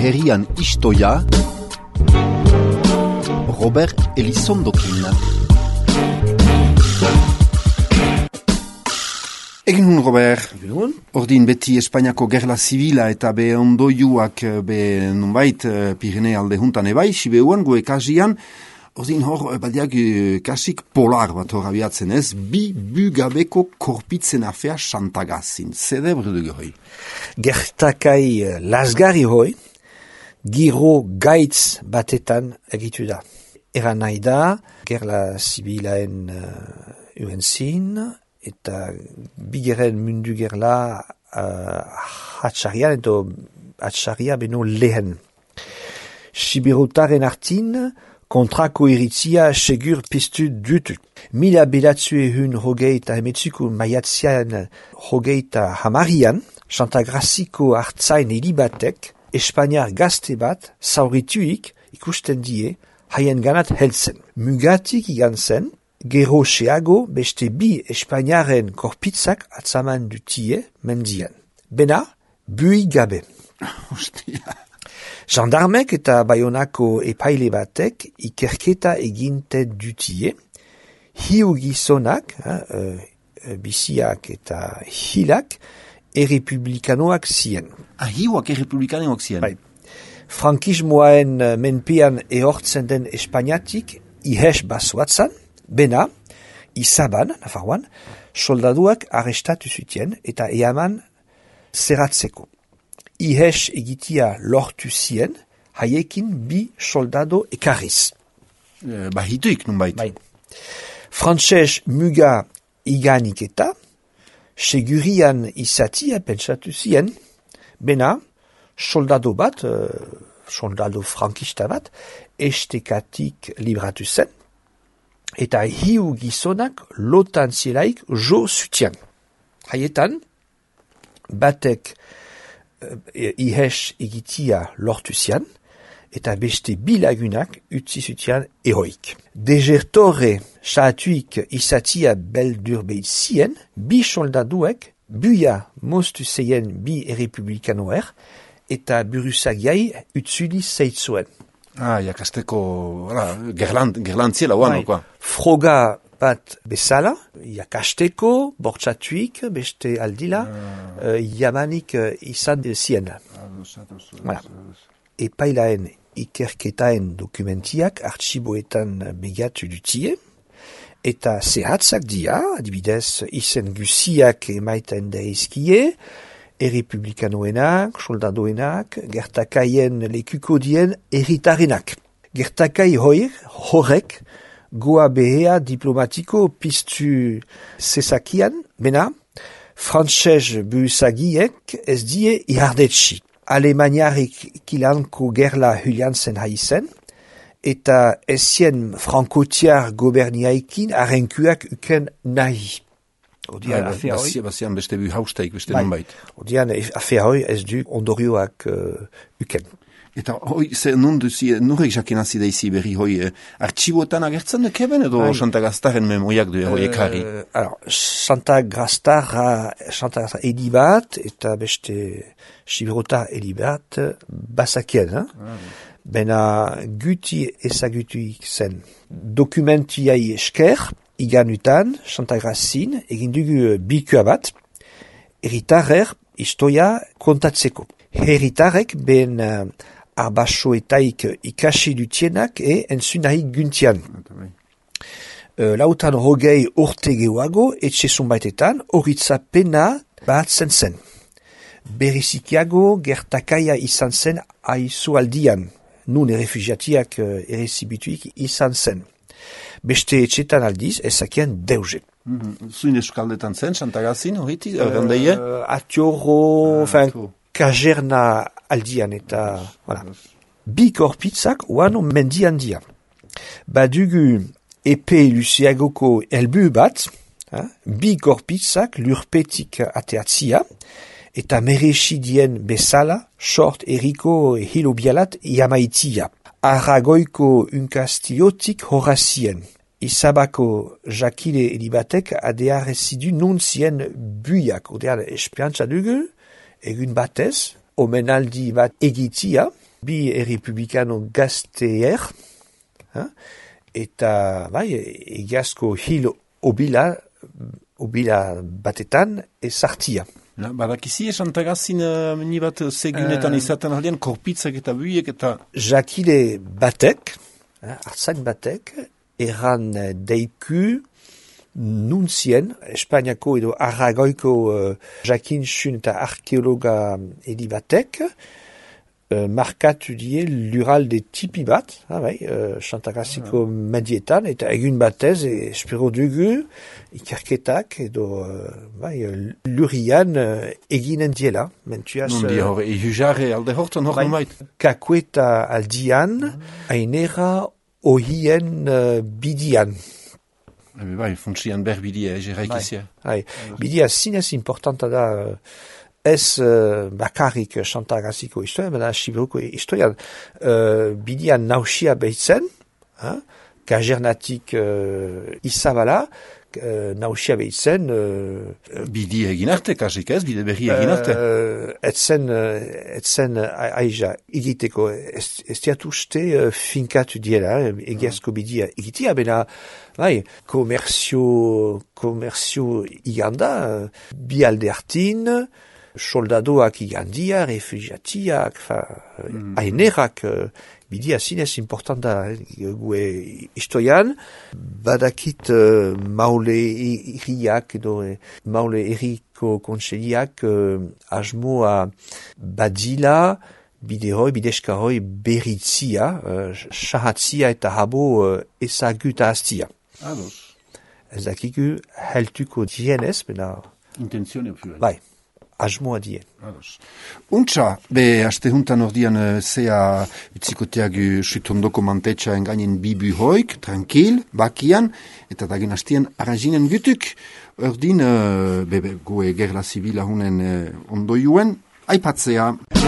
herrian istoia, Robert Elizondokin. Egin hun, Robert, ordin beti Espainiako gerla zibila eta be ondoiuak be nunbait Pirene alde juntan ebai, sibeuan goe kasian, ordin hor badiak kasik polar bat hor abiatzen ez, bi bugabeko korpitzen afea xantagazin. Zede brudugu hoi? Gertakai lasgarri hoi, giro gaitz batetan egitu da. Eran nahi da, gerla zibilaen uenzin, eta bigeren mundu gerla hatxarian edo hatxaria beno lehen. Sibirutaren artin, kontrako iritzia segur piztu dutu. Mila bedatzue hogeita emetzuko maiatzean hogeita hamarian, Santagraziko hartzain hilibatek, Espainiar gazte bat, zaurituik ikusten die, haien ganat heltzen. Mugatik igan zen, gero xeago beste bi Espainiaren korpitzak atzaman dutie mendian. Bena, bui gabe. Hostia. Gendarmek eta Baionako epaile batek ikerketa eginte dutie, hiu gizonak, biziak eta hilak, errepublikanoak zien. Hiuak errepublikanoak zien? Bai. Frankismoaen menpean ehortzen den Espainiatik ihes basoatzan, bena, izaban, Nafarroan, soldaduak arrestatu zutien eta eaman zeratzeko. Ihes egitia lortu zien, haiekin bi soldado ekarriz. Bahituik, nunbait. Bai. Frantses muga iganik eta, segurian izatia pentsatu zien, bena, soldado bat, soldado frankista bat, estekatik libratu zen, eta hiu gizonak lotan zielaik jo zutian. Haietan, batek ihes egitia lortu zian, eta beste bilagunak utzi zutian eroik. Desertore saatuik izatia beldur behizien, bi soldaduek buia moztu zeien bi errepublikanoer, eta buruzagiai utzuli zeitzuen. Jakasteko gerlantziela oan, okoa. Froga bat bezala, jakasteko, bortxatuik, beste aldila, jamanik izan zien. Epailaen ikerketaen dokumentiak artxiboetan begatu dutie, eta zehatzak dia, adibidez, izen guziak emaiten daizkie, errepublikanoenak, soldadoenak, gertakaien lekuko dien erritarenak. Gertakai horrek, goa behea diplomatiko piztu zezakian, bena, frantses buzagiek ez die ihardetsi. Alemaniarek kilanko gerla hulian zen haizen, eta ezien frankotiar goberniaikin arrenkuak uken nahi. Odian afea hoi... Bazian beste bu hausteik, beste nonbait. Odian afea hoi ez du ondorioak uken. Eta hoi, nurek jakenazi daizi berri hoi, artxibotan agertzen dekeben edo Santagaztaren memoiak du ekarri? Santagaztar edibat eta beste Sibirota edibat bazakien. Bena guti ezagutuik zen dokumentiai esker, iganutan, Santagrazin, egin dugu bikua bat, herritarrer istoia kontatzeko. Herritarrek ben arbasoetaik ikasi dutienak entzunahik guntian. Lautan hogei urte gehuago, etxe zunbaitetan, horitza pena batzen zen. Berrizikiago gertakaia izan zen aizu aldian, nun refugiatiak errezibituik izan zen. Beste etxetan aldiz, ezakien deuze. Zuin eskaldetan zen, Santagazin, horiti, errandeie? Atiorro, kajerna aldian eta... Bi korpitzak oano mendian dia. Badugu epe luzeagoko elbu bat, bi korpitzak lurpetik ateatzia, eta meresidien bezala, short eriko hilobialat iamaitia. Aragoiko unkastiotik horazien. Izabako jakile edibatek adearezidu non zien buiak. Odean espiantza dugu, egun batez, omenaldi bat egitia, bi errepublikano gazteer, eta egiazko hil obila batetan ezartia. Badakizi esan tagazin meni bat segunetan izaten aldean, korpitzak eta buiek eta... Jakile batek, hartzak batek, erran deiku nuntzien, Espainiako edo Aragoiko jakinsun eta arkeologa edi batek, markatu die lurralde tipi bat, Santagraziko medietan, eta egun batez, espero dugu, ikerketak edo lurian eginen diela. Nundi hor, ehujarre alde hortan hor nomait? Kakueta aldian, ainera ohien bidian. Funtsian berbidia, egeraikizia. Bidia zinez importanta da... Ez bakarrik Santagraziko historia, baina Siberuko historian. Bidian nausia behitzen, kajernatik izabala, nausia behitzen... Bidi egin arte, kasik ez? Bide berri egin arte? Etzen aiza egiteko, ez diatuste finkatu diela, egiazko bidia egitea, baina komerzio iganda, bi alde hartin, soldadoak igandia, refugiatiak, ainerak, bidia zinez importanta gue historian, badakit maule iriak edo maule iriko kontseliak asmoa badila, bideskaroi berritzia, sahatzia eta habo ezaguta hastia. Ez dakiku heltuko dienez, bena... Intenzione ofioen. Bai. Asmoa dien. Untxa, aste juntan ordian zea utzikoteak sutondoko mantetxa engainen bibu hoik, tranquil, bakian, eta dagen hastien arrazinen gutuk, ordin, goe gerla zibila hunen ondoiuen, aipatzea.